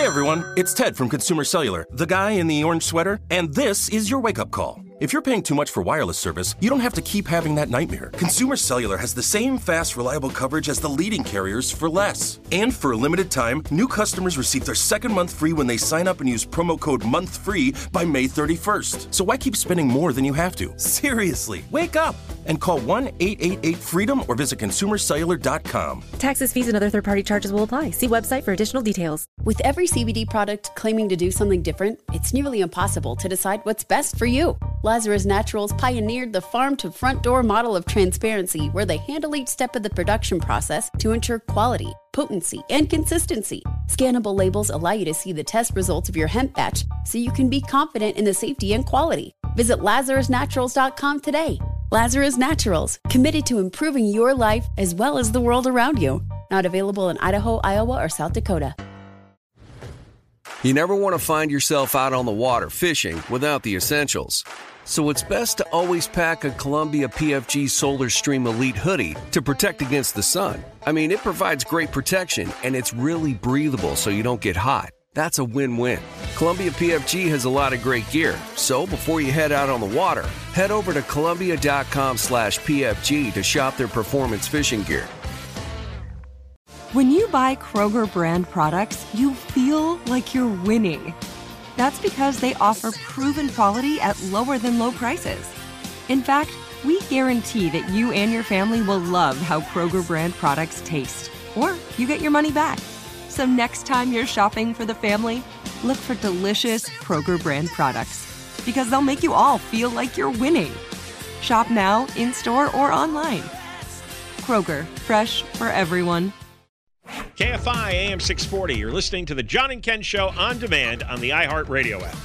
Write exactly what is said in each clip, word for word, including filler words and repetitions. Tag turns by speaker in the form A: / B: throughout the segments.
A: Hey everyone, it's Ted from Consumer Cellular, the guy in the orange sweater, and this is your wake-up call. If you're paying too much for wireless service, you don't have to keep having that nightmare. Consumer Cellular has the same fast, reliable coverage as the leading carriers for less. And for a limited time, new customers receive their second month free when they sign up and use promo code MONTHFREE by May thirty-first. So why keep spending more than you have to? Seriously, wake up and call one eight eight eight FREEDOM or visit consumer cellular dot com.
B: Taxes, fees, and other third-party charges will apply. See website for additional details.
C: With every C B D product claiming to do something different, it's nearly impossible to decide what's best for you. Lazarus Naturals pioneered the farm-to-front-door model of transparency, where they handle each step of the production process to ensure quality, potency, and consistency. Scannable labels allow you to see the test results of your hemp batch, so you can be confident in the safety and quality. Visit lazarus naturals dot com today. Lazarus Naturals, committed to improving your life as well as the world around you. Not available in Idaho, Iowa, or South Dakota.
D: You never want to find yourself out on the water fishing without the essentials. So it's best to always pack a Columbia P F G Solar Stream Elite hoodie to protect against the sun. I mean, it provides great protection, and it's really breathable so you don't get hot. That's a win-win. Columbia P F G has a lot of great gear, so before you head out on the water, head over to Columbia.com slash PFG to shop their performance fishing gear.
E: When you buy Kroger brand products, you feel like you're winning. That's because they offer proven quality at lower than low prices. In fact, we guarantee that you and your family will love how Kroger brand products taste, or you get your money back. So next time you're shopping for the family, look for delicious Kroger brand products, because they'll make you all feel like you're winning. Shop now, in-store, or online. Kroger, fresh for everyone.
F: K F I A M six forty. You're listening to the John and Ken Show on demand on the iHeartRadio app.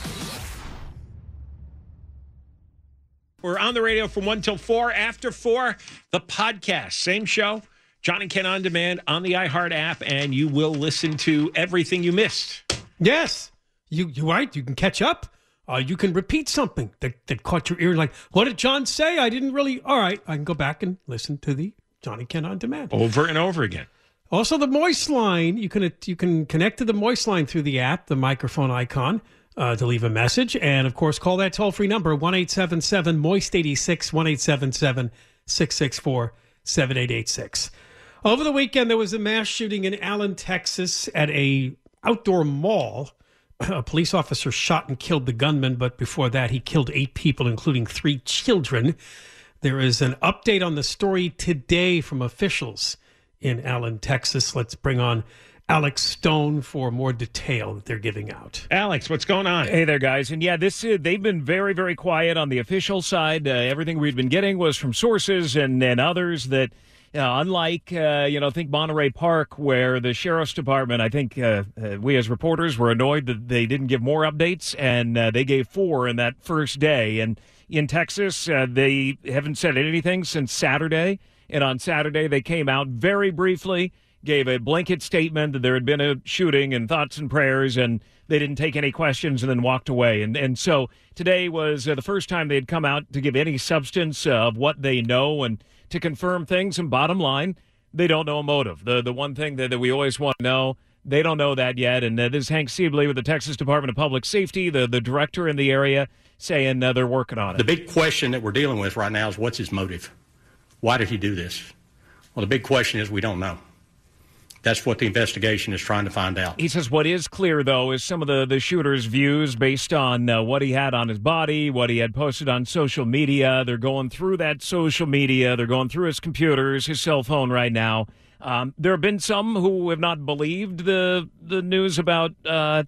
F: We're on the radio from one till four. After four, the podcast. Same show, John and Ken on demand on the iHeart app, and you will listen to everything you missed.
G: Yes, you, you're right. You can catch up. Uh, you can repeat something that, that caught your ear. Like, what did John say? I didn't really. All right, I can go back and listen to the John and Ken on demand.
F: Over and over again.
G: Also, the Moist Line, you can you can connect to the Moist Line through the app, the microphone icon, uh, to leave a message. And, of course, call that toll-free number, one eight seven seven moist eight six, one eight seven seven, six six four, seven eight eight six. Over the weekend, there was a mass shooting in Allen, Texas at a outdoor mall. A police officer shot and killed the gunman, but before that, he killed eight people, including three children. There is an update on the story today from officials in Allen, Texas. Let's bring on Alex Stone for more detail that they're giving out.
F: Alex, what's going on?
H: Hey there, guys. And yeah, this uh, they've been very, very quiet on the official side. Uh, everything we've been getting was from sources and, and others that, uh, unlike, uh, you know, think Monterey Park, where the sheriff's department, I think uh, uh, we as reporters were annoyed that they didn't give more updates, and uh, they gave four in that first day. And in Texas, uh, they haven't said anything since Saturday. And on Saturday, they came out very briefly, gave a blanket statement that there had been a shooting and thoughts and prayers, and they didn't take any questions and then walked away. And and so today was uh, the first time they had come out to give any substance uh, of what they know and to confirm things. And bottom line, they don't know a motive. The the one thing that, that we always want to know, they don't know that yet. And uh, this is Hank Sibley with the Texas Department of Public Safety, the, the director in the area, saying uh, they're working on it.
I: The big question that we're dealing with right now is, what's his motive? Why did he do this? Well, the big question is, we don't know. That's what the investigation is trying to find out.
H: He says what is clear, though, is some of the, the shooter's views based on uh, what he had on his body, what he had posted on social media. They're going through that social media. They're going through his computers, his cell phone right now. Um, there have been some who have not believed the the news about uh,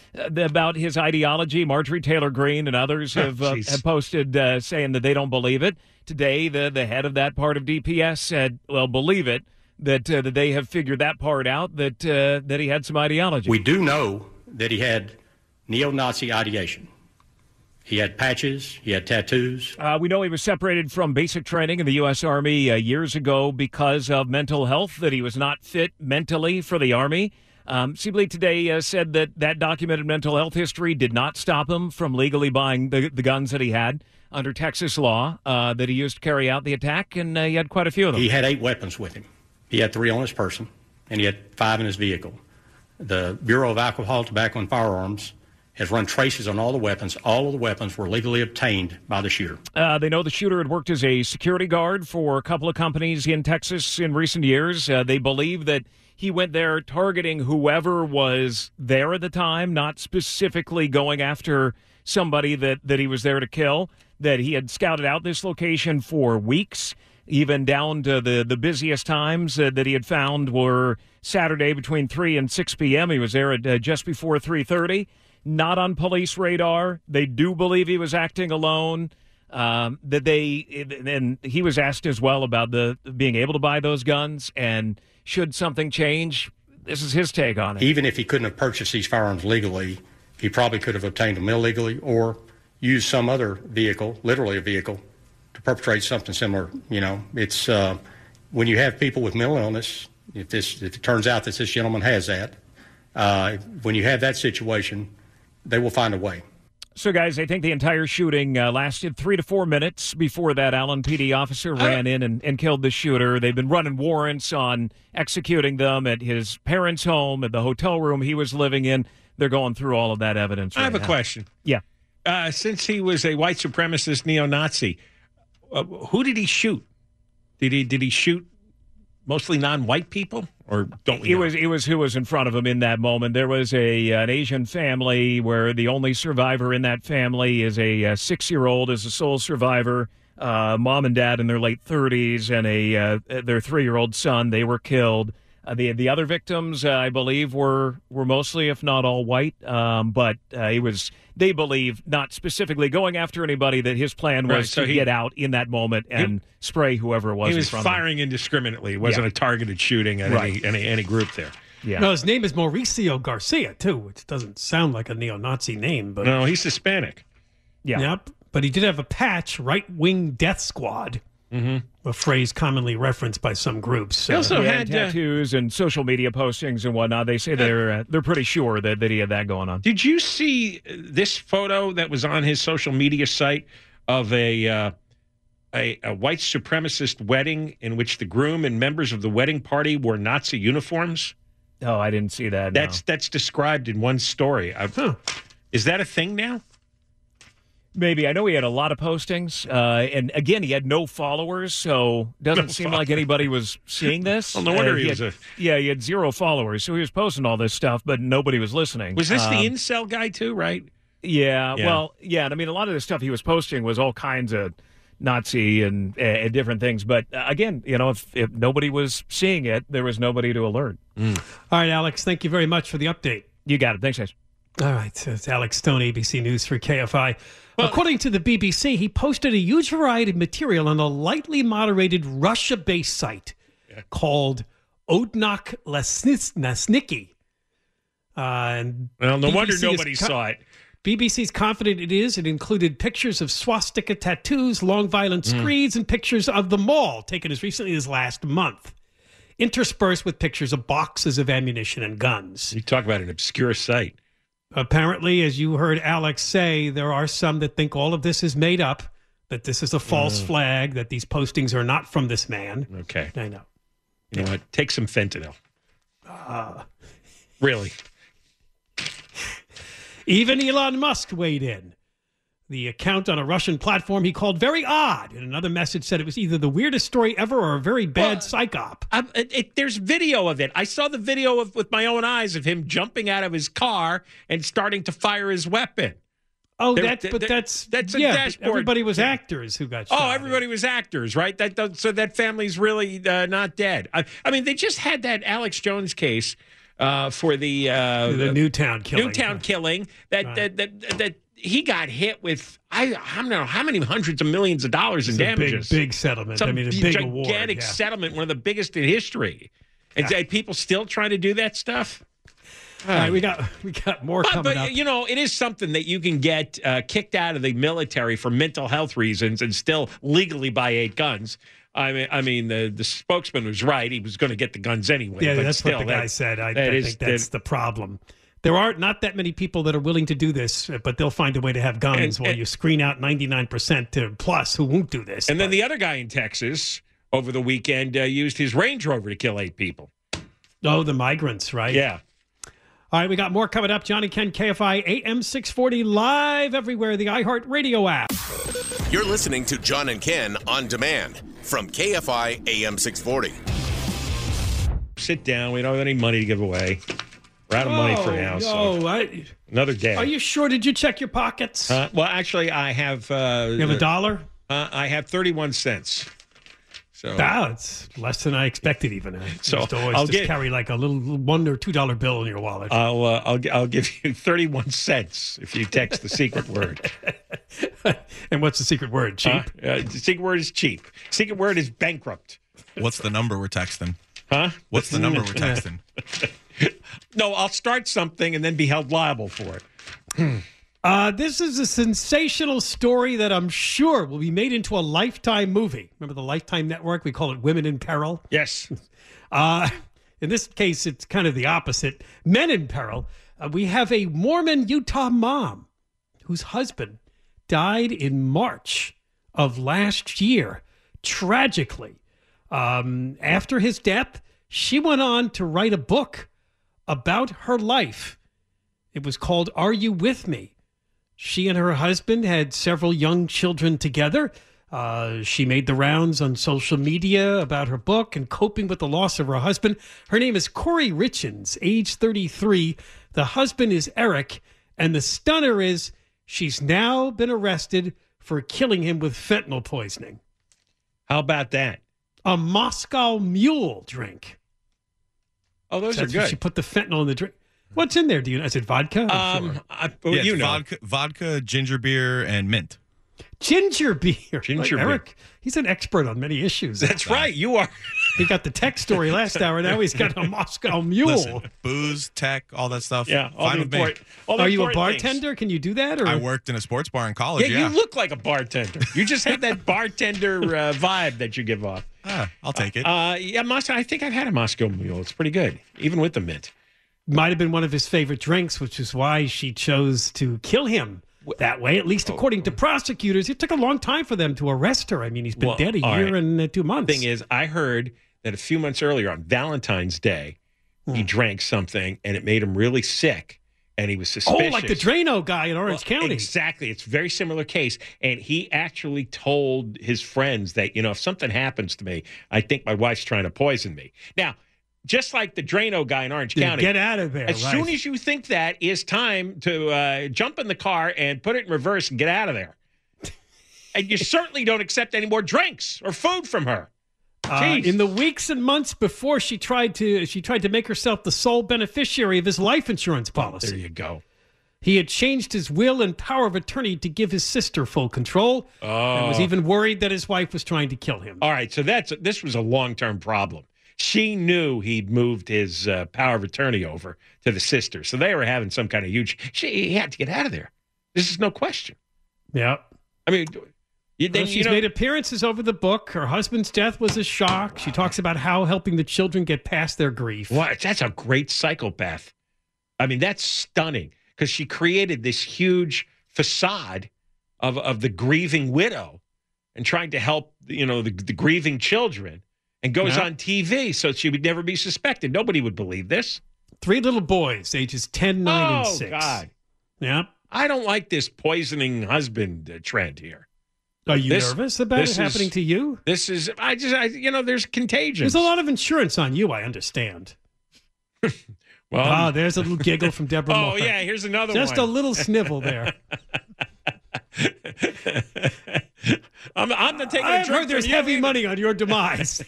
H: about his ideology. Marjorie Taylor Greene and others have, uh, have posted uh, saying that they don't believe it. Today, the, the head of that part of D P S said, well, believe it, that uh, that they have figured that part out, that uh, that he had some ideology.
I: We do know that he had neo-Nazi ideation. He had patches. He had tattoos.
H: Uh, we know he was separated from basic training in the U S. Army uh, years ago because of mental health, that he was not fit mentally for the Army. Um, Sibley today uh, said that that documented mental health history did not stop him from legally buying the, the guns that he had under Texas law uh, that he used to carry out the attack, and uh, he had quite a few of them.
I: He had eight weapons with him. He had three on his person, and he had five in his vehicle. The Bureau of Alcohol, Tobacco, and Firearms has run traces on all the weapons. All of the weapons were legally obtained by the shooter.
H: Uh, they know the shooter had worked as a security guard for a couple of companies in Texas in recent years. Uh, they believe that he went there targeting whoever was there at the time, not specifically going after somebody that, that he was there to kill, that he had scouted out this location for weeks, even down to the, the busiest times uh, that he had found were Saturday between three and six p.m. He was there at uh, just before three thirty. Not on police radar. They do believe he was acting alone. Um, that they and he was asked as well about the being able to buy those guns, and should something change, this is his take on it.
I: Even if he couldn't have purchased these firearms legally, he probably could have obtained them illegally or used some other vehicle, literally a vehicle, to perpetrate something similar. You know, it's uh, when you have people with mental illness. If this, if it turns out that this gentleman has that, uh, when you have that situation, they will find a way.
H: So, guys, I think the entire shooting uh, lasted three to four minutes before that Allen P D officer ran in and, and killed the shooter. They've been running warrants on executing them at his parents' home, at the hotel room he was living in. They're going through all of that evidence right
F: I have a
H: now.
F: question.
H: Yeah.
F: Uh, since he was a white supremacist neo-Nazi, uh, who did he shoot? Did he did he shoot mostly non-white people, or don't we
H: It
F: know?
H: was it was who was in front of him in that moment. There was a an Asian family where the only survivor in that family is a, a six-year-old, is a sole survivor. Uh, mom and dad in their late thirties, and a uh, their three-year-old son. They were killed. Uh, the the other victims, uh, I believe, were were mostly, if not all, white. Um, but uh, it was, they believe, not specifically going after anybody. That his plan was
F: Right, so
H: to
F: he-
H: get out in that moment and
F: he-
H: spray whoever it was.
F: He
H: in
F: was
H: front of him.
F: firing indiscriminately. It wasn't
H: Yeah.
F: a targeted shooting at
H: Right.
F: any, any any group there.
H: Yeah.
G: No, his name is Mauricio Garcia, too, which doesn't sound like a neo-Nazi name. But
F: No, he's Hispanic.
H: Yeah.
G: Yep. But he did have a patch, Right-Wing Death Squad,
F: Mm-hmm.
G: a phrase commonly referenced by some groups.
F: He also
H: He
F: had
H: had
F: uh,
H: tattoos and social media postings and whatnot. They say they're uh, they're pretty sure that, that he had that going on.
F: Did you see this photo that was on his social media site of a, uh, a a white supremacist wedding in which the groom and members of the wedding party wore Nazi uniforms?
H: Oh, I didn't see that. no.
F: That's that's described in one story. I've,
G: Huh.
F: Is that a thing now?
H: Maybe. I know he had a lot of postings. Uh, and again, he had no followers, so doesn't
F: No
H: seem like anybody was seeing this.
F: Well, no wonder
H: Uh,
F: he
H: had-
F: was a-
H: Yeah, he had zero followers, so he was posting all this stuff, but nobody was listening.
F: Was this
H: Um,
F: the incel guy too? Right?
H: Yeah,
F: Yeah.
H: well, yeah. and I mean, a lot of the stuff he was posting was all kinds of Nazi and, uh, and different things. But uh, again, you know, if, if nobody was seeing it, there was nobody to alert.
G: All right, Alex, thank you very much for the update.
H: You got it. Thanks, guys.
G: All right, so it's Alex Stone, A B C News for K F I. According to the B B C, he posted a huge variety of material on a lightly moderated Russia-based site called Odnak Lesniki. Uh, and
F: Well, no
G: B B C
F: wonder
G: is
F: nobody
G: co-
F: saw it.
G: B B C's confident it is. It included pictures of swastika tattoos, long violent
F: Mm.
G: screeds, and pictures of the mall taken as recently as last month, interspersed with pictures of boxes of ammunition and guns.
F: You talk about an obscure site.
G: Apparently, as you heard Alex say, there are some that think all of this is made up, that this is a false
F: Mm.
G: flag, that these postings are not from this man.
F: Okay.
G: I know.
F: You know what? Take some fentanyl.
G: Uh,
F: Really?
G: Even Elon Musk weighed in. The account on a Russian platform he called very odd. And another message said it was either the weirdest story ever or a very bad psyop.
F: I, it, it, there's video of it. I saw the video of, with my own eyes of him jumping out of his car and starting to fire his weapon.
G: Oh,
F: There-
G: that's, but
F: there-
G: that's,
F: that's a
G: yeah, but
F: dashboard.
G: everybody was actors who got shot.
F: Oh, everybody was actors, right? That does- so that family's really uh, not dead. I, I mean, they just had that Alex Jones case uh, for the uh,
G: The Newtown killing.
F: Newtown killing. That,
G: Right.
F: that that that he got hit with. I, I don't know how many hundreds of millions of dollars in
G: It's a big,
F: damages.
G: big settlement.
F: Some
G: I mean, a
F: b-
G: big
F: gigantic
G: award. Yeah.
F: settlement, one of the biggest in history. And
G: Yeah.
F: are people still trying to do that stuff?
G: All right, we got we got more
F: But,
G: coming
F: but
G: up.
F: you know, it is something that you can get uh, kicked out of the military for mental health reasons and still legally buy eight guns. I mean, I mean, the the spokesman was right. He was going to get the guns anyway.
G: Yeah,
F: but
G: that's
F: still,
G: what the guy
F: that-
G: said. I,
F: that
G: I
F: is-
G: think that's
F: that-
G: the problem. There are not that many people that are willing to do this, but they'll find a way to have guns
F: And-
G: while
F: and-
G: you screen out ninety-nine percent to plus who won't do this.
F: And then
G: But-
F: the other guy in Texas over the weekend uh, used his Range Rover to kill eight people.
G: oh, the migrants, right?
F: Yeah.
G: All right, we got more coming up. John and Ken, K F I A M six forty, live everywhere, the iHeartRadio app.
J: You're listening to John and Ken on demand from K F I A M six forty.
F: Sit down. We don't have any money to give away. We're out of money for now.
G: No,
F: so
G: I,
F: another day.
G: Are you sure? Did you check your pockets?
F: Uh, well, actually, I have. Uh,
G: you have a dollar?
F: Uh, I have thirty-one cents. So
G: wow, it's less than I expected. Even I
F: so
G: used to always
F: I'll
G: just
F: get,
G: carry like a little one or two dollar bill in your wallet.
F: I'll uh, I'll I'll give you thirty-one cents if you text the secret word.
G: And what's the secret word? Cheap.
F: Uh, uh, the secret word is cheap. Secret word is bankrupt.
K: What's the number we're texting?
F: Huh?
K: What's the number we're texting?
F: No, I'll start something and then be held liable for it.
G: Uh, this is a sensational story that I'm sure will be made into a Lifetime movie. Remember the Lifetime Network? We call it Women in Peril.
F: Yes.
G: Uh, in this case, it's kind of the opposite. Men in Peril. Uh, we have a Mormon Utah mom whose husband died in March of last year, tragically. Um, after his death, she went on to write a book about her life. It was called Are You With Me? She and her husband had several young children together. Uh, she made the rounds on social media about her book and coping with the loss of her husband. Her name is Corey Richins, age thirty-three. The husband is Eric. And the stunner is she's now been arrested for killing him with fentanyl poisoning.
F: How about that?
G: A Moscow Mule drink.
F: Oh, those
G: That's
F: are good.
G: She put the fentanyl in the drink. What's in there? Do you know? Is it vodka?
F: Um, I, well,
K: yes,
F: you know,
K: vodka, vodka, ginger beer, and mint.
G: Ginger beer.
F: Ginger
G: like
F: beer.
G: Eric, he's an expert on many issues.
F: That's right. You are.
G: He got the tech story last hour. Now he's got a Moscow Mule.
K: Listen, booze, tech, all that stuff.
F: Yeah. All
K: Fine
F: the
K: with me.
F: important, all the
G: Are you a
F: important things.
G: bartender? Can you do that? Or
K: I worked in a sports bar in college.
F: Yeah,
K: Yeah,
F: you look like a bartender. You just have that bartender uh, vibe that you give off.
K: Ah, I'll take it.
F: Uh, yeah, Moscow. I think I've had a Moscow Mule. It's pretty good, even with the mint.
G: might have been one of his favorite drinks, which is why she chose to kill him that way, at least according to prosecutors. It took a long time for them to arrest her. I mean, he's been
F: Well,
G: dead a
F: all
G: year
F: right.
G: and uh, two months.
F: Thing is, I heard that a few months earlier on Valentine's Day, he drank something and it made him really sick, and he was suspicious.
G: Oh, like the Drano guy in Orange
F: Well,
G: County.
F: Exactly. It's a very similar case. And he actually told his friends that, you know, if something happens to me, I think my wife's trying to poison me. Now, just like the Drano guy in Orange
G: Yeah,
F: County.
G: get out of there,
F: As
G: right.
F: soon as you think that, it's time to uh, jump in the car and put it in reverse and get out of there. And you certainly don't accept any more drinks or food from her.
G: Uh,
F: Jeez.
G: in the weeks and months before she tried to she tried to make herself the sole beneficiary of his life insurance policy.
F: There you go.
G: He had changed his will and power of attorney to give his sister full control,
F: Oh.
G: and was even worried that his wife was trying to kill him.
F: All right, so that's this was a long-term problem. She knew he'd moved his uh, power of attorney over to the sister, so they were having some kind of huge. She he had to get out of there. This is no question.
G: Yeah.
F: I mean, you, then,
G: Well, she's
F: you know,
G: made appearances over the book. Her husband's death was a shock. She talks about how helping the children get past their grief.
F: what? That's a great psychopath. I mean, that's stunning because she created this huge facade of of the grieving widow and trying to help, you know, the, the grieving children. And goes
G: Yeah.
F: on T V so she would never be suspected. Nobody would believe this.
G: Three little boys, ages ten, nine, and
F: Oh,
G: six.
F: God.
G: Yeah.
F: I don't like this poisoning husband uh, trend here.
G: Are you
F: This-
G: nervous about it
F: this
G: happening
F: is-
G: to you?
F: This is, I just, I, you know, there's contagion.
G: There's a lot of insurance on you, I understand.
F: Well,
G: Ah, there's a little giggle from Deborah
F: oh,
G: Moore.
F: yeah, here's another
G: Just
F: one.
G: a little snivel there.
F: I'm, I'm not taking a
G: I've
F: drink
G: heard there's
F: from you
G: heavy
F: either.
G: money on your demise.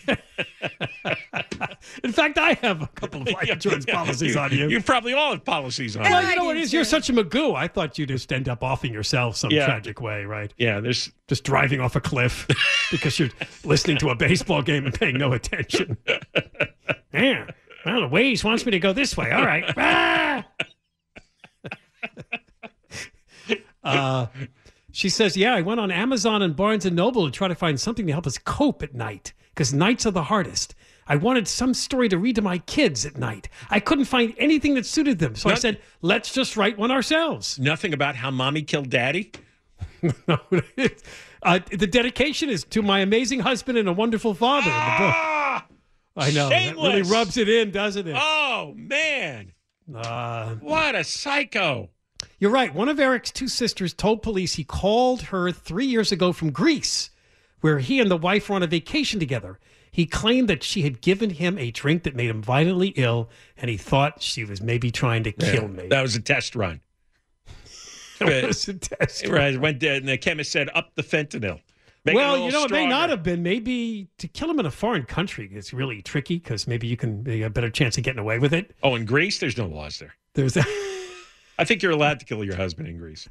G: In fact, I have a couple of life insurance policies
F: you,
G: on you.
F: You probably all have policies on
G: well,
F: you.
G: you know what it is? You're such a Magoo. I thought you'd just end up offing yourself some
F: Yeah.
G: tragic way, right?
F: Yeah, there's
G: Just driving off a cliff because you're listening to a baseball game and paying no attention. Yeah. Well, the Waze wants me to go this way. All right. Ah! uh, she says, yeah, I went on Amazon and Barnes and Noble to try to find something to help us cope at night because nights are the hardest. I wanted some story to read to my kids at night. I couldn't find anything that suited them. So I
F: Not-
G: said, let's just write one ourselves.
F: nothing about how mommy killed daddy.
G: uh, the dedication is to my amazing husband and a wonderful father in the book.
F: Ah,
G: I know. That really
F: shameless.
G: rubs it in, doesn't it?
F: Oh, man.
G: Uh,
F: what a psycho.
G: You're right. One of Eric's two sisters told police he called her three years ago from Greece, where he and the wife were on a vacation together. He claimed that she had given him a drink that made him violently ill, and he thought she was maybe trying to kill
F: Yeah,
G: me.
F: That was a test run.
G: That was a test run.
F: Right. Went there, and the chemist said, up the fentanyl. Make it a
G: Well,
F: little
G: you know, it may
F: stronger.
G: not have been. Maybe to kill him in a foreign country is really tricky because maybe you can be a better chance of getting away with it.
F: Oh, in Greece, there's no laws there.
G: There's a
F: I think you're allowed to kill your husband in Greece.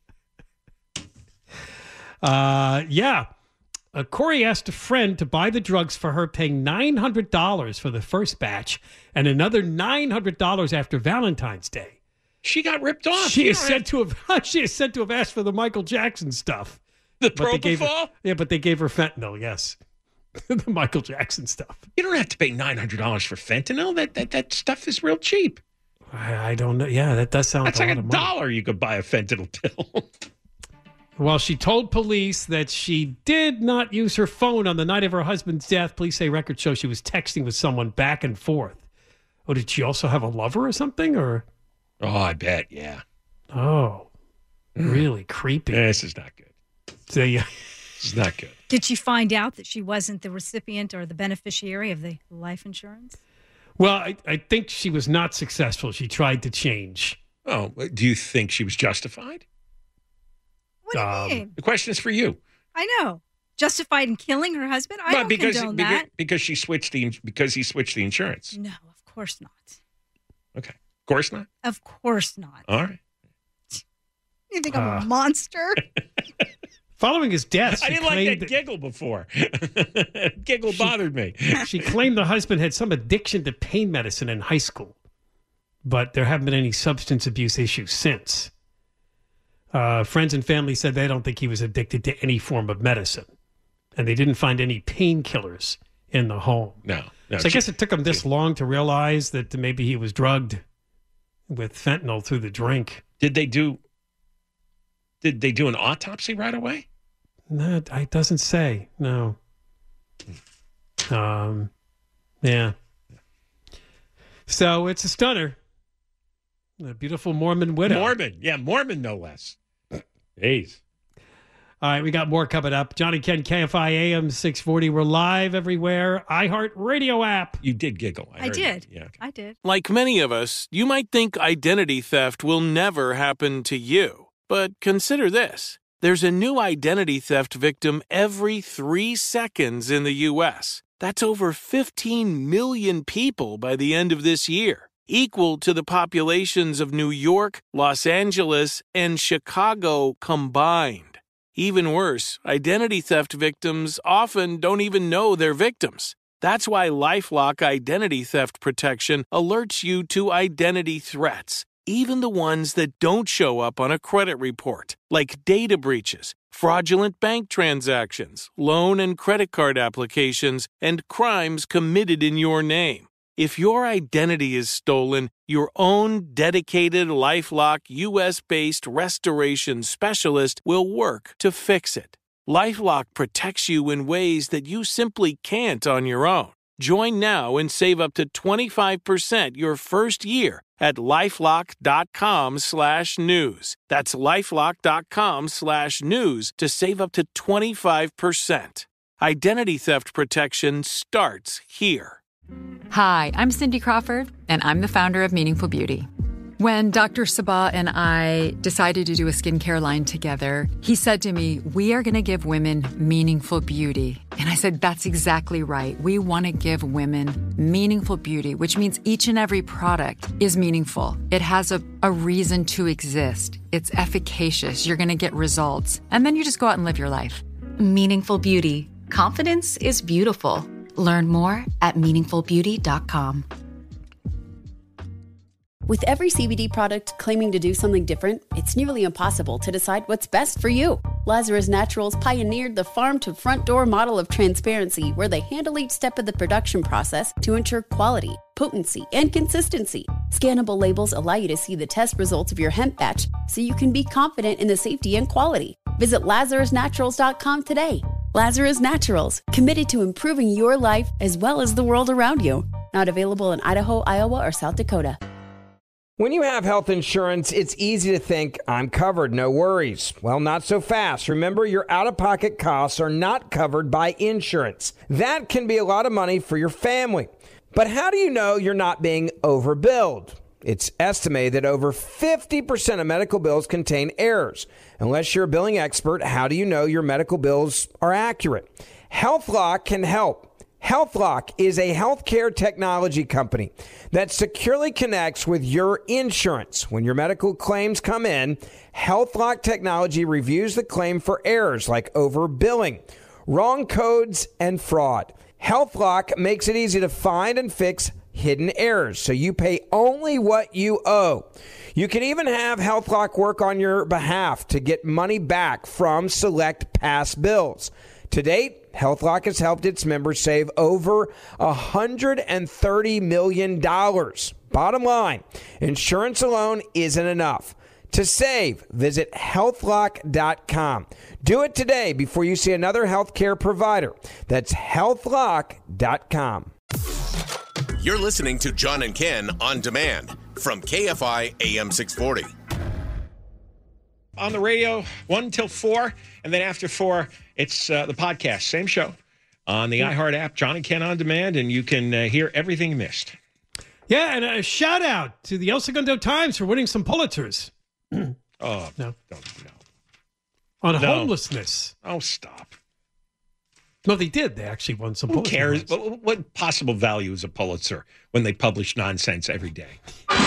G: Uh, yeah. Uh, Corey asked a friend to buy the drugs for her, paying nine hundred dollars for the first batch and another nine hundred dollars after Valentine's Day.
F: She got ripped off.
G: She
F: You
G: is
F: don't
G: said to have she is said to have asked for the Michael Jackson stuff.
F: The
G: But they gave her-
F: propofol?
G: yeah, but they gave her fentanyl, yes. The Michael Jackson stuff.
F: You don't have to pay nine hundred dollars for fentanyl. That, that that stuff is real cheap.
G: I, I don't know. Yeah, that does sound
F: That's
G: like
F: like
G: a
F: a
G: lot of money.
F: dollar you could buy a fentanyl pill.
G: Well, she told police that she did not use her phone on the night of her husband's death. Police say records show she was texting with someone back and forth. Oh, did she also have a lover or something? Or
F: Oh, I bet, yeah.
G: oh, really creepy.
F: This is not good.
G: So, yeah.
F: This is not good.
L: Did she find out that she wasn't the recipient or the beneficiary of the life insurance?
G: Well, I, I think she was not successful. She tried to change.
F: Oh, do you think she was justified?
L: What do you
G: Um,
L: mean?
F: The question is for you.
L: I know. Justified in killing her husband? I
F: But
L: don't
F: because
L: condone
F: because,
L: that.
F: because she switched the because he switched the insurance.
L: No, of course not.
F: Okay, of course not.
L: Of course not.
F: All right.
L: You think I'm
G: Uh,
L: a monster?
G: Following his death,
F: I
G: she
F: didn't like
G: claimed
F: that
G: that-
F: giggle before. Giggle bothered me.
G: she claimed the husband had some addiction to pain medicine in high school, but there haven't been any substance abuse issues since. Uh, friends and family said they don't think he was addicted to any form of medicine, and they didn't find any painkillers in the home.
F: No, no.
G: So I
F: she-
G: guess it took him this long to realize that maybe he was drugged with fentanyl through the drink.
F: Did they do? Did they do an autopsy right away?
G: No, it doesn't say. No. Um, yeah. So it's a stunner. A beautiful Mormon widow.
F: Mormon, yeah, Mormon, no less. Jeez.
G: All right, we got more coming up. Johnny Ken, K F I A M six forty. We're live everywhere. iHeart Radio app.
F: You did giggle.
L: I
F: heard
L: did.
F: that. Yeah.
L: I did.
D: Like many of us, you might think identity theft will never happen to you. But consider this. There's a new identity theft victim every three seconds in the U S. That's over fifteen million people by the end of this year, equal to the populations of New York, Los Angeles, and Chicago combined. Even worse, identity theft victims often don't even know they're victims. That's why LifeLock Identity Theft Protection alerts you to identity threats, even the ones that don't show up on a credit report, like data breaches, fraudulent bank transactions, loan and credit card applications, and crimes committed in your name. If your identity is stolen, your own dedicated LifeLock U S-based restoration specialist will work to fix it. LifeLock protects you in ways that you simply can't on your own. Join now and save up to twenty-five percent your first year at LifeLock.com slash news. That's LifeLock.com slash news to save up to twenty-five percent. Identity theft protection starts here.
M: Hi, I'm Cindy Crawford, and I'm the founder of Meaningful Beauty. When Doctor Sabah and I decided to do a skincare line together, he said to me, we are going to give women meaningful beauty. And I said, that's exactly right. We want to give women meaningful beauty, which means each and every product is meaningful. It has a, a reason to exist. It's efficacious. You're going to get results. And then you just go out and live your life.
N: Meaningful Beauty. Confidence is beautiful. Learn more at meaningful beauty dot com.
C: With every C B D product claiming to do something different, it's nearly impossible to decide what's best for you. Lazarus Naturals pioneered the farm-to-front-door model of transparency, where they handle each step of the production process to ensure quality, potency, and consistency. Scannable labels allow you to see the test results of your hemp batch, so you can be confident in the safety and quality. Visit lazarus naturals dot com today. Lazarus Naturals, committed to improving your life as well as the world around you. Not available in Idaho, Iowa, or South Dakota.
O: When you have health insurance, it's easy to think, I'm covered, no worries. Well, not so fast. Remember, your out-of-pocket costs are not covered by insurance. That can be a lot of money for your family. But how do you know you're not being overbilled? It's estimated that over fifty percent of medical bills contain errors. Unless you're a billing expert, how do you know your medical bills are accurate? HealthLock can help. HealthLock is a healthcare technology company that securely connects with your insurance. When your medical claims come in, HealthLock technology reviews the claim for errors like overbilling, wrong codes, and fraud. HealthLock makes it easy to find and fix hidden errors, so you pay only what you owe. You can even have HealthLock work on your behalf to get money back from select past bills. To date, HealthLock has helped its members save over one hundred thirty million dollars. Bottom line, insurance alone isn't enough. To save, visit health lock dot com. Do it today before you see another healthcare provider. That's health lock dot com.
J: You're listening to John and Ken on demand from K F I A M six forty.
F: On the radio, one till four, and then after four, it's uh, the podcast. Same show on the yeah. iHeart app, John and Ken on demand, and you can uh, hear everything you missed.
G: Yeah, and a shout out to the El Segundo Times for winning some Pulitzers.
F: oh,
G: no.
F: Don't, no.
G: On
F: no.
G: homelessness.
F: Oh, stop.
G: No, they did. They actually won some
F: Who
G: Pulitzer
F: cares?
G: ones.
F: What, what possible value is a Pulitzer when they publish nonsense every day?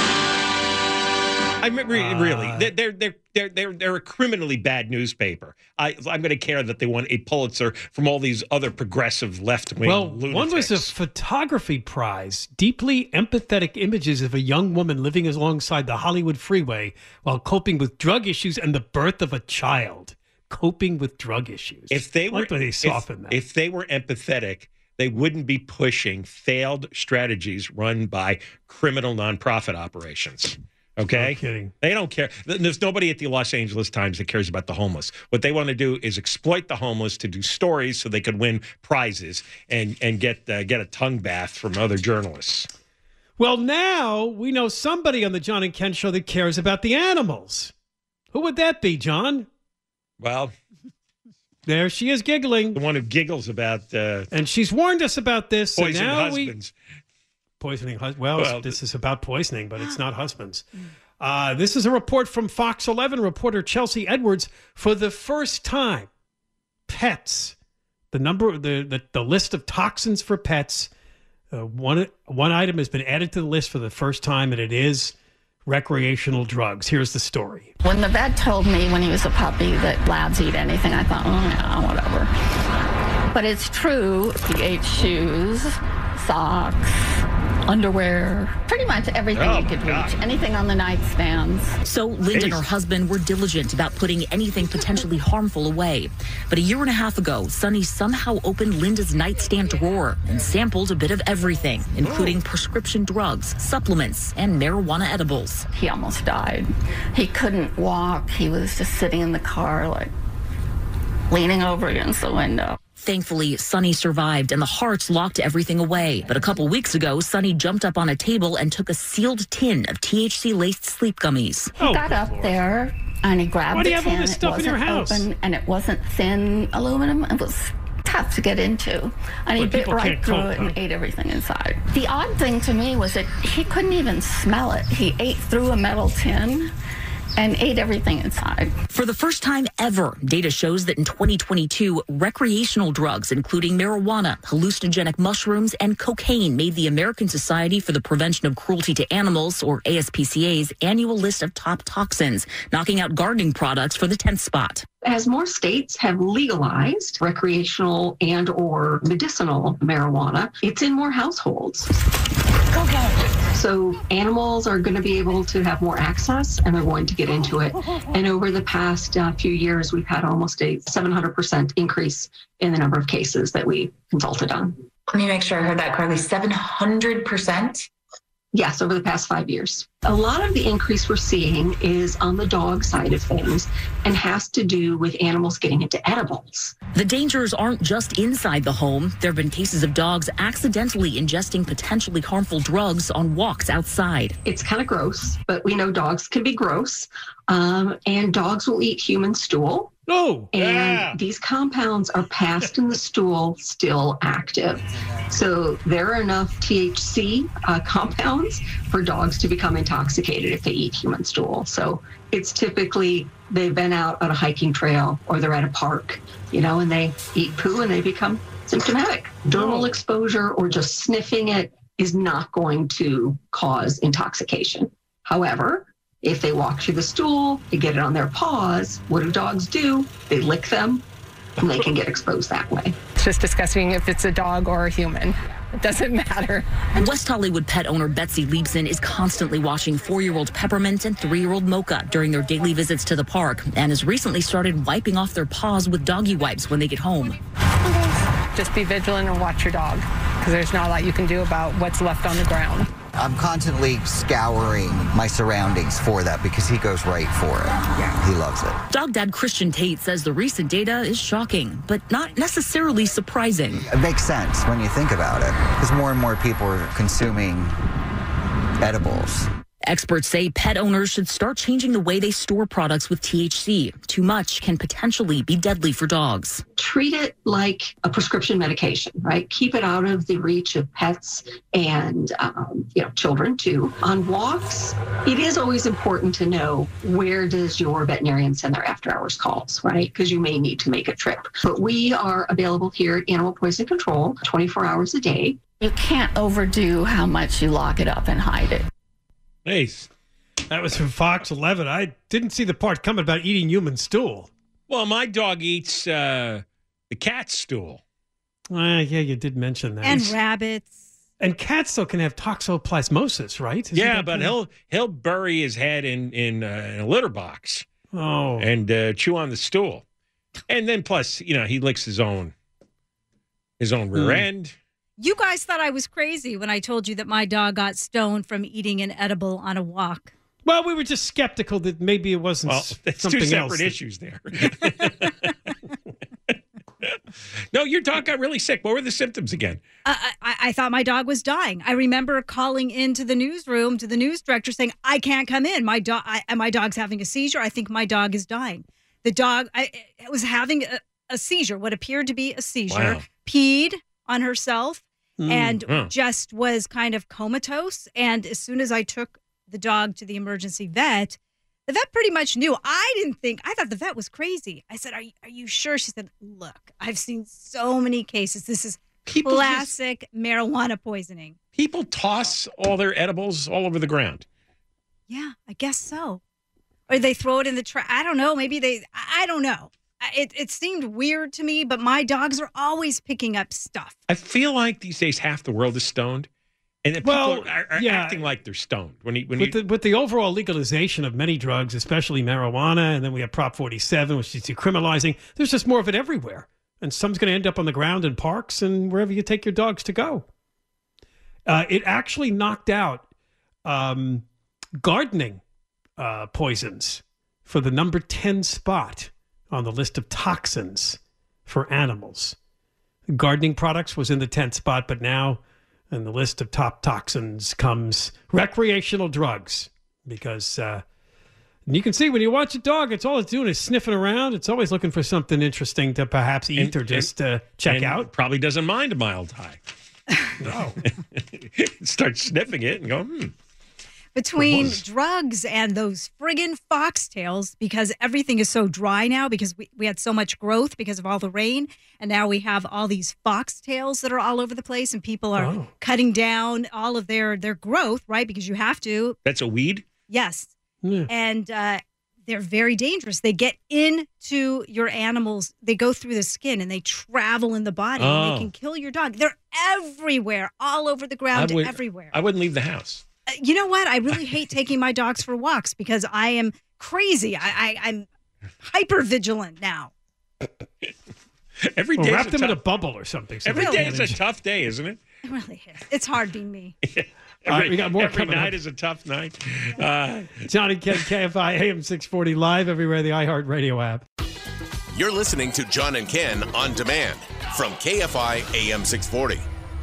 F: I mean, really, uh, they're they're they're they're they're a criminally bad newspaper. I I'm going to care that they won a Pulitzer from all these other progressive left wing.
G: Well,
F: lunatics.
G: one was a photography prize, deeply empathetic images of a young woman living alongside the Hollywood freeway while coping with drug issues and the birth of a child. Coping with drug issues.
F: If they were,
G: like they soften
F: if,
G: that.
F: if they were empathetic, they wouldn't be pushing failed strategies run by criminal nonprofit operations. Okay?
G: No kidding.
F: They don't care. There's nobody at the Los Angeles Times that cares about the homeless. What they want to do is exploit the homeless to do stories so they could win prizes and and get uh, get a tongue bath from other journalists.
G: Well, now we know somebody on the John and Ken show that cares about the animals. Who would that be, John?
F: Well,
G: there she is giggling.
F: The one who giggles about... Uh,
G: and she's warned us about this.
F: Poisoned
G: so now
F: husbands.
G: We, poisoning husbands. Well,
F: well,
G: this is about poisoning, but it's not husbands. Uh, this is a report from Fox eleven reporter Chelsea Edwards. For the first time, pets, the number, the, the, the list of toxins for pets, uh, one, one item has been added to the list for the first time, and it is recreational drugs. Here's the story.
P: When the vet told me when he was a puppy that labs eat anything, I thought, oh, yeah, whatever. But it's true. He ate shoes, socks, underwear, pretty much everything
Q: Oh,
P: you could
Q: God.
P: reach, anything on the nightstands.
Q: So Linda and her husband were diligent about putting anything potentially harmful away. But a year and a half ago, Sonny somehow opened Linda's nightstand drawer and sampled a bit of everything, including prescription drugs, supplements, and marijuana edibles.
P: He almost died. He couldn't walk. He was just sitting in the car, like, leaning over against the window.
Q: Thankfully, Sonny survived and the Hearts locked everything away. But a couple weeks ago, Sonny jumped up on a table and took a sealed tin of T H C-laced sleep gummies.
P: He got up there and he grabbed
G: Why do
P: the
G: you have all
P: tin.
G: this
P: It
G: stuff in your
P: wasn't
G: house?
P: open, and it wasn't thin aluminum. It was tough to get into. And he
G: But
P: bit
G: people
P: right
G: can't
P: through
G: cope,
P: it and
G: huh?
P: ate everything inside. The odd thing to me was that he couldn't even smell it. He ate through a metal tin and ate everything inside.
Q: For the first time ever, data shows that in twenty twenty-two, recreational drugs, including marijuana, hallucinogenic mushrooms, and cocaine, made the American Society for the Prevention of Cruelty to Animals, or A S P C A's, annual list of top toxins, knocking out gardening products for the tenth spot.
R: As more states have legalized recreational and or medicinal marijuana, it's in more households. So animals are going to be able to have more access and they're going to get into it. And over the past uh, few years, we've had almost a seven hundred percent increase in the number of cases that we consulted on.
S: Let me make sure I heard that correctly. seven hundred percent?
R: Yes, over the past five years. A lot of the increase we're seeing is on the dog side of things and has to do with animals getting into edibles.
Q: The dangers aren't just inside the home. There have been cases of dogs accidentally ingesting potentially harmful drugs on walks outside.
R: It's kind of gross, but we know dogs can be gross. Um, and dogs will eat human stool.
G: Oh,
R: and
G: yeah.
R: These compounds are passed in the stool still active. So there are enough T H C uh, compounds for dogs to become intoxicated if they eat human stool. So it's typically they've been out on a hiking trail or they're at a park, you know, and they eat poo and they become symptomatic. Dermal exposure or just sniffing it is not going to cause intoxication. However, if they walk through the stool, they get it on their paws, what do dogs do? They lick them, and they can get exposed that way.
S: It's just disgusting if it's a dog or a human. It doesn't matter.
Q: West Hollywood pet owner Betsy Leibson is constantly watching four-year-old Peppermint and three-year-old Mocha during their daily visits to the park and has recently started wiping off their paws with doggy wipes when they get home.
S: Just be vigilant and watch your dog, because there's not a lot you can do about what's left on the ground.
T: I'm constantly scouring my surroundings for that because he goes right for it. Yeah. He loves it.
Q: Dog dad Christian Tate says the recent data is shocking, but not necessarily surprising.
T: It makes sense when you think about it, because more and more people are consuming edibles.
Q: Experts say pet owners should start changing the way they store products with T H C. Too much can potentially be deadly for dogs.
R: Treat it like a prescription medication, right? Keep it out of the reach of pets and um, you know, children too. On walks, it is always important to know where does your veterinarian send their after hours calls, right? Because you may need to make a trip. But we are available here at Animal Poison Control twenty-four hours a day.
P: You can't overdo how much you lock it up and hide it.
G: Nice. That was from Fox eleven. I didn't see the part coming about eating human stool.
F: Well, my dog eats uh, the cat stool.
G: Uh, yeah, you did mention that.
L: And rabbits.
G: And cats still can have toxoplasmosis, right? Isn't
F: yeah,
G: that
F: but
G: kind
F: he'll he'll bury his head in in, uh, in a litter box.
G: Oh.
F: And uh, chew on the stool, and then plus, you know, he licks his own his own rear
G: Mm.
F: end.
L: You guys thought I was crazy when I told you that my dog got stoned from eating an edible on a walk.
G: Well, we were just skeptical that maybe it wasn't
F: Well,
G: s-
F: that's
G: something
F: two
G: else.
F: separate
G: that-
F: issues there. No, your dog got really sick. What were the symptoms again?
L: Uh, I, I thought my dog was dying. I remember calling into the newsroom to the news director saying, "I can't come in. My dog, I, my dog's having a seizure. I think my dog is dying." The dog I, it was having a, a seizure, what appeared to be a seizure,
F: Wow.
L: peed on herself,
F: Mm.
L: and
F: Huh.
L: just was kind of comatose. And as soon as I took the dog to the emergency vet, the vet pretty much knew. I didn't think, I thought the vet was crazy. I said, are you, are you sure? She said, look, I've seen so many cases. This is
F: People
L: classic marijuana poisoning.
F: People toss all their edibles all over the ground.
L: Yeah, I guess so. Or they throw it in the trash. I don't know. Maybe they, I I don't know. I- It, it seemed weird to me, but my dogs are always picking up stuff.
F: I feel like these days half the world is stoned, and then
G: Well,
F: people are, are
G: yeah.
F: acting like they're stoned. When you, when
G: With
F: you,
G: the, with the overall legalization of many drugs, especially marijuana, and then we have Prop forty-seven, which is decriminalizing, there's just more of it everywhere. And some's going to end up on the ground in parks and wherever you take your dogs to go. Uh, it actually knocked out um, gardening uh, poisons for the number ten spot on the list of toxins for animals. Gardening products was in the tenth spot, but now in the list of top toxins comes recreational drugs, because uh, you can see when you watch a dog, it's all it's doing is sniffing around. It's always looking for something interesting to perhaps eat
F: And-
G: or just uh, check
F: and
G: out.
F: Probably doesn't mind a mild high.
G: No.
F: Start sniffing it and go, hmm.
L: Between
F: was.
L: drugs and those friggin' foxtails, because everything is so dry now because we, we had so much growth because of all the rain. And now we have all these foxtails that are all over the place, and people are
F: Oh.
L: cutting down all of their, their growth, right? Because you have to.
F: That's a weed?
L: Yes.
G: Yeah.
L: And uh, they're very dangerous. They get into your animals. They go through the skin and they travel in the body and
F: Oh.
L: they can kill your dog. They're everywhere, all over the ground,
F: I would-
L: everywhere.
F: I wouldn't leave the house.
L: Uh, You know what? I really hate taking my dogs for walks because I am crazy. I, I, I'm hyper vigilant now.
F: Every
G: Or
F: day
G: wrap them in a bubble or something. so
F: Every
G: they
F: day
G: can't
F: is a
G: enjoy-
F: tough day, isn't it?
L: It really is. It's hard being me.
G: All right, we got more
F: Every
G: coming
F: night
G: up.
F: is a tough night. Uh,
G: John and Ken, K F I A M six forty live everywhere, the iHeartRadio app.
J: You're listening to John and Ken on demand from K F I A M six forty.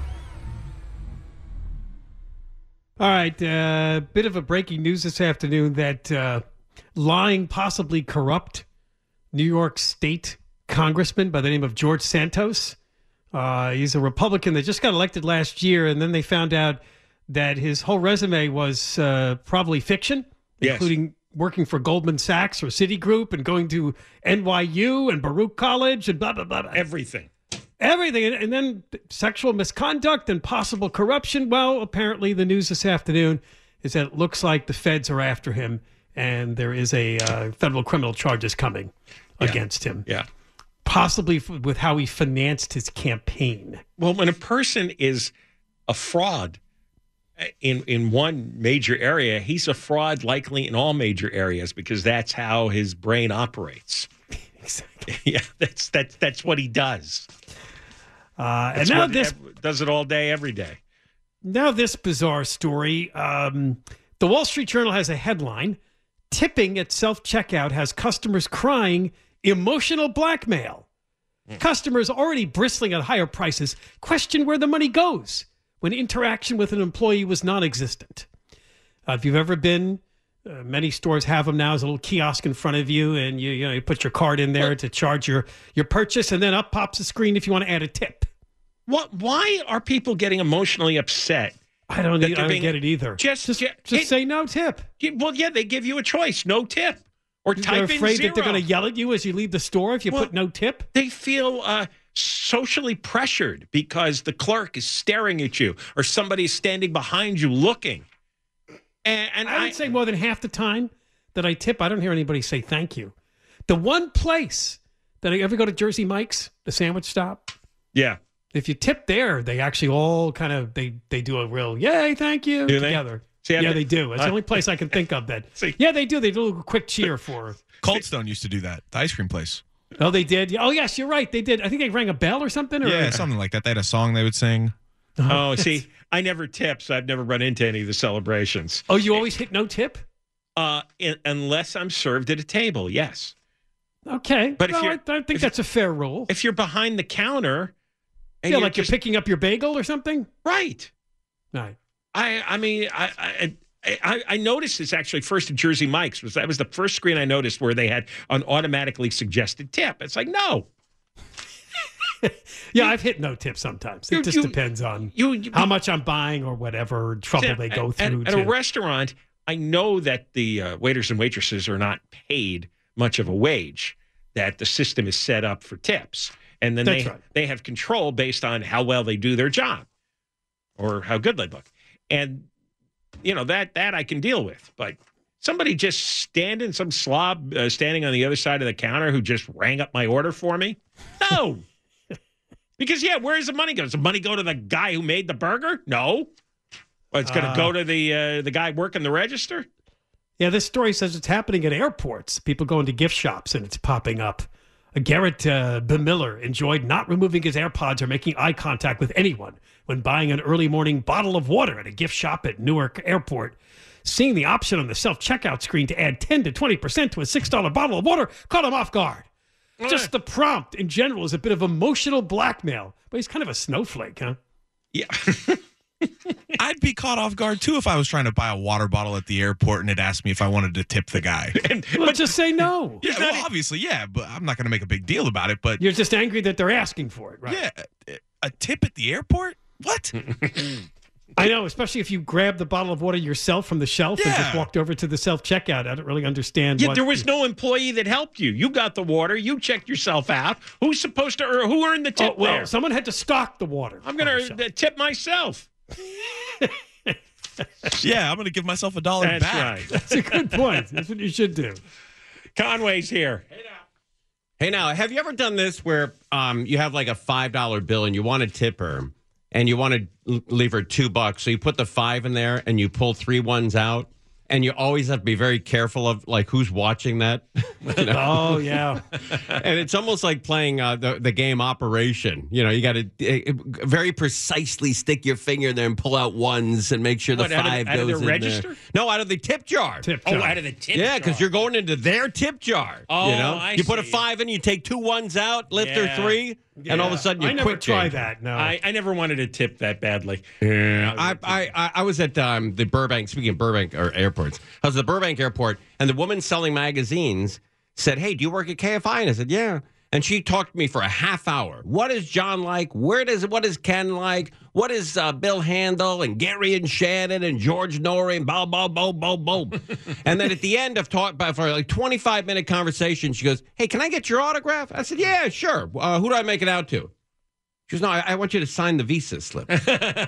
G: All right, uh, bit of a breaking news this afternoon that uh, lying, possibly corrupt New York State congressman by the name of George Santos. Uh, he's a Republican that just got elected last year, and then they found out that his whole resume was uh, probably fiction,
F: Yes.
G: including working for Goldman Sachs or Citigroup and going to N Y U and Baruch College and blah, blah, blah. blah.
F: everything.
G: Everything. And, and then sexual misconduct and possible corruption. Well, apparently the news this afternoon is that it looks like the feds are after him and there is a uh, federal criminal charges coming
F: Yeah.
G: against him.
F: Yeah.
G: Possibly f- with how he financed his campaign.
F: Well, when a person is a fraud in in one major area, he's a fraud likely in all major areas because that's how his brain operates.
G: Exactly.
F: Yeah, that's that's that's what he does.
G: Uh, and
F: That's
G: now
F: what-
G: this
F: ev- does it all day, every day.
G: Now this bizarre story. Um, the Wall Street Journal has a headline: tipping at self-checkout has customers crying emotional blackmail. Customers already bristling at higher prices question where the money goes when interaction with an employee was non-existent. Uh, if you've ever been, uh, many stores have them now as a little kiosk in front of you, and you you know you put your card in there to charge your your purchase, and then up pops the screen if you want to add a tip.
F: What? Why are people getting emotionally upset?
G: I don't,
F: that
G: I
F: they're
G: don't
F: being-
G: get it either.
F: Just
G: Just,
F: get-
G: just
F: it-
G: say no tip.
F: Yeah, Well, yeah, they give you a choice: no tip, or type
G: They're
F: in
G: afraid
F: zero.
G: that they're going to yell at you as you leave the store if you
F: Well,
G: put no tip.
F: They feel uh, socially pressured because the clerk is staring at you, or somebody is standing behind you looking. And, and
G: I
F: I,
G: would say more than half the time that I tip, I don't hear anybody say thank you. The one place that I ever go to Jersey Mike's, the sandwich stop,
F: yeah,
G: if you tip there, they actually all kind of they they do a real yay, thank you
F: Do they?
G: together.
F: See, I've
G: yeah,
F: been-
G: they do. It's
F: I-
G: the only place I can think of that.
F: See.
G: Yeah, they do. They do a little quick cheer for.
K: Cold Stone used to do that. The ice cream place.
G: Oh, they did. Oh, yes, you're right. They did. I think they rang a bell or something. Or,
K: Yeah, something like that. They had a song they would sing.
F: Oh, see, I never tip, so I've never run into any of the celebrations.
G: Oh, you always hit no tip?
F: Uh, in, unless I'm served at a table, yes.
G: Okay.
F: But if
G: No,
F: you're-
G: I, I think
F: if-
G: that's a fair rule.
F: If you're behind the counter, and
G: Yeah,
F: you're
G: like
F: just,
G: you're picking up your bagel or something?
F: right.
G: Right.
F: I, I mean, I, I, I, I noticed this actually first at Jersey Mike's. Was that was the first screen I noticed where they had an automatically suggested tip. It's like, no,
G: Yeah, I've hit no tip sometimes. It
F: You-
G: just
F: you-
G: depends on
F: you, you
G: how much I'm buying or whatever trouble
F: at,
G: they go
F: at-
G: through.
F: at,
G: to,
F: a restaurant. I know that the uh, waiters and waitresses are not paid much of a wage. That the system is set up for tips, and then
G: That's
F: they
G: right.
F: they have control based on how well they do their job or how good they look, and you know that that I can deal with. But somebody just standing, some slob uh, standing on the other side of the counter who just rang up my order for me, no. Because, yeah, where does the money go? Does the money go to the guy who made the burger? No. Well, it's going to
G: Uh,
F: go to the uh, the guy working the register?
G: Yeah, this story says it's happening at airports. People go into gift shops and it's popping up. Uh, Garrett uh, Bemiller enjoyed not removing his AirPods or making eye contact with anyone when buying an early morning bottle of water at a gift shop at Newark Airport. Seeing the option on the self-checkout screen to add ten to twenty percent to a six dollar bottle of water caught him off guard. Just the prompt in general is a bit of emotional blackmail. But he's kind of a snowflake, huh?
F: Yeah.
K: I'd be caught off guard too if I was trying to buy a water bottle at the airport and it asked me if I wanted to tip the guy.
F: and,
G: Well, just say no.
K: Yeah, well, obviously, yeah, but I'm not going to make a big deal about it. But
G: You're just angry that they're asking for it, right?
K: yeah, a tip at the airport? What?
G: I know, especially if you grab the bottle of water yourself from the shelf and just
K: Yeah.
G: walked over to the self-checkout. I don't really understand
F: Yeah,
G: what...
F: there was no employee that helped you. You got the water. You checked yourself out. Who's supposed to earn? Who earned the tip
G: Oh, well,
F: there?
G: someone had to stock the water.
F: I'm going to tip myself.
K: Yeah, I'm going to give myself a dollar
F: That's
K: back.
F: right.
G: That's a good point. That's what you should do.
F: Conway's here.
U: Hey, now, have you ever done this where um, you have like a five dollar bill and you want to tip her and you want to leave her two bucks? So you put the five in there and you pull three ones out and you always have to be very careful of like who's watching that. You know?
G: Oh yeah,
U: and it's almost like playing uh, the the game Operation. You know, you got to uh, very precisely stick your finger there and pull out ones and make sure the
F: What, out of-
U: five
F: out of
U: goes
F: their
U: in
F: register?
U: there. No, out of the tip jar.
G: Tip
F: Oh,
G: jar.
F: out of the tip
U: Yeah,
F: jar.
U: because you're going into their tip jar.
F: Oh,
U: you know,
F: I
U: you put a
F: see.
U: five in, you take two ones out, lift
F: Yeah.
U: or three, and all of a sudden you
G: I never
U: quick
G: tried
U: change.
G: that. No,
F: I, I never wanted to tip that badly.
U: Yeah, I, I I I was at um, the Burbank. Speaking of Burbank or airports, I was at the Burbank airport, and the woman selling magazines said, "Hey, do you work at K F I?" And I said, "Yeah." And she talked to me for a half hour. What is John like? Where does what is Ken like? What is uh, Bill Handel and Gary and Shannon and George Norrie and bow bow bow bow bow? And then at the end of talk, for like twenty-five minute conversation, she goes, "Hey, can I get your autograph?" I said, "Yeah, sure. Uh, who do I make it out to?" She goes, "No, I, I want you to sign the visa slip." I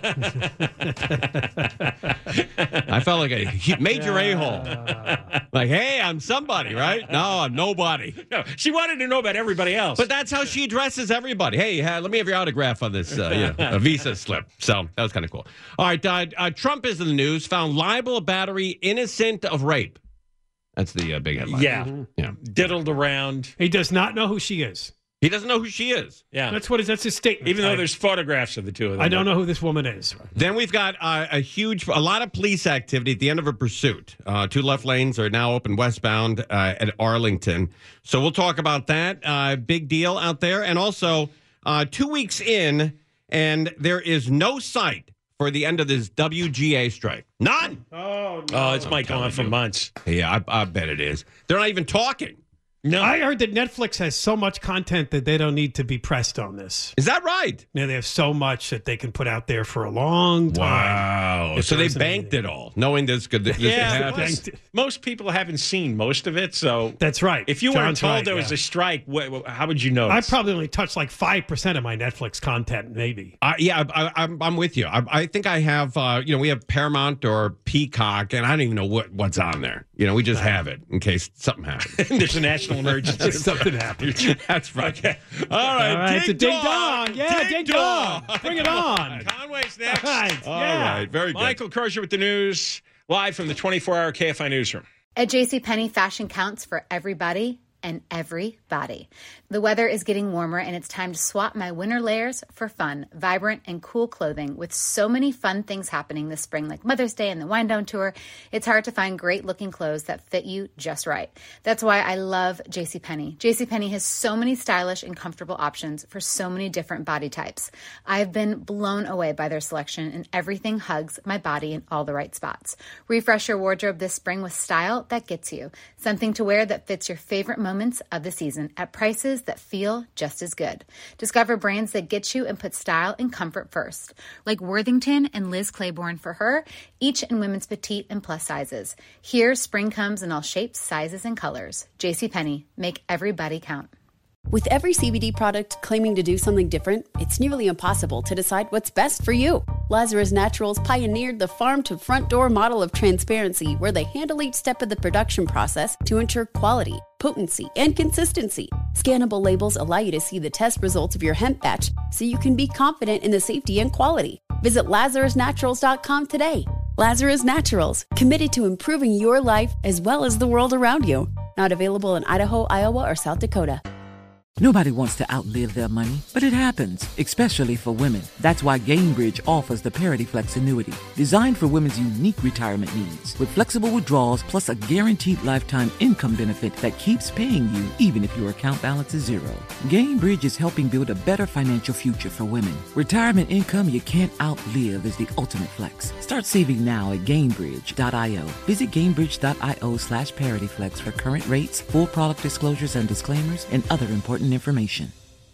U: felt like a major a-hole. Like, hey, I'm somebody, right? No, I'm nobody.
F: No, she wanted to know about everybody else.
U: But that's how she addresses everybody. Hey, uh, let me have your autograph on this uh, you know, a visa slip. So that was kind of cool. All right, uh, uh, Trump is in the news. Found liable of battery, innocent of rape. That's the uh, big headline.
F: yeah.
U: Yeah.
F: Diddled around.
G: he does not know who she is.
U: He doesn't know who she is.
F: Yeah.
G: That's what his, that's his statement.
F: Even though
G: I-
F: there's photographs of the two of them.
G: I don't know who this woman is.
U: Then we've got uh, a huge, a lot of police activity at the end of a pursuit. Uh, two left lanes are now open westbound uh, at Arlington. So we'll talk about that. Uh, big deal out there. And also, uh, two weeks in, and there is no sight for the end of this W G A strike. None.
G: Oh, no.
F: Oh, it's might go on for months.
U: Yeah, I, I bet it is. They're not even talking.
F: No.
G: I heard that Netflix has so much content that they don't need to be pressed on this.
U: Is that right?
G: Yeah, they have so much that they can put out there for a long time.
U: Wow.
G: If
U: So
G: there
U: they
G: isn't
U: banked
G: anything.
U: it all, knowing this could this
F: Yeah,
U: happen.
F: most, most people haven't seen most of it, so
G: That's right.
F: if you weren't
G: John's
F: told
G: right,
F: there was
G: yeah.
F: a strike, wh- wh- how would you know?
G: I probably only touched like five percent of my Netflix content, maybe.
U: Uh, yeah, I, I, I'm I'm with you. I, I think I have, uh, you know, we have Paramount or Peacock, and I don't even know what, what's on there. You know, we just have it in case something happens.
F: There's a national emergency.
G: Something happens.
U: That's right. Okay. All right,
G: All right,
U: ding
G: it's a ding
U: dong.
G: dong. Yeah, ding dong. Bring it on.
F: Conway's next.
G: All right.
U: All
G: yeah.
U: right, very good.
F: Michael Crozier with the news, live from the twenty-four hour K F I newsroom.
A: At JCPenney, fashion counts for everybody and everybody. The weather is getting warmer, and it's time to swap my winter layers for fun, vibrant, and cool clothing. With so many fun things happening this spring, like Mother's Day and the Wind Down Tour, it's hard to find great-looking clothes that fit you just right. That's why I love JCPenney. JCPenney has so many stylish and comfortable options for so many different body types. I've been blown away by their selection, and everything hugs my body in all the right spots. Refresh your wardrobe this spring with style that gets you. Something to wear that fits your favorite moments of the season at prices that feel just as good. Discover brands that get you and put style and comfort first, like Worthington and Liz Claiborne for her, each in women's petite and plus sizes. Here, spring comes in all shapes, sizes, and colors. JCPenney, make everybody count.
C: With every C B D product claiming to do something different, it's nearly impossible to decide what's best for you. Lazarus Naturals pioneered the farm-to-front-door model of transparency, where they handle each step of the production process to ensure quality, potency, and consistency. Scannable labels allow you to see the test results of your hemp batch, so you can be confident in the safety and quality. Visit lazarus naturals dot com today. Lazarus Naturals, committed to improving your life as well as the world around you. Not available in Idaho, Iowa, or South Dakota.
V: Nobody wants to outlive their money, but it happens, especially for women. That's why Gainbridge offers the Parity Flex annuity, designed for women's unique retirement needs, with flexible withdrawals plus a guaranteed lifetime income benefit that keeps paying you even if your account balance is zero. Gainbridge is helping build a better financial future for women. Retirement income you can't outlive is the ultimate flex. Start saving now at Gainbridge dot io. Visit Gainbridge dot io slash ParityFlex for current rates, full product disclosures and disclaimers, and other important information.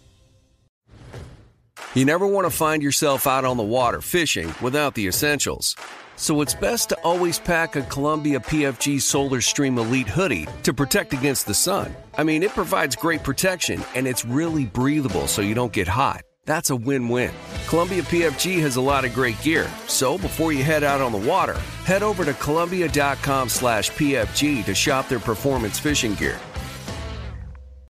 D: You never want to find yourself out on the water fishing without the essentials. So it's best to always pack a Columbia P F G Solar Stream Elite hoodie to protect against the sun. I mean, it provides great protection, and it's really breathable so you don't get hot. That's a win-win. Columbia P F G has a lot of great gear, so before you head out on the water, head over to Columbia dot com slash P F G to shop their performance fishing gear.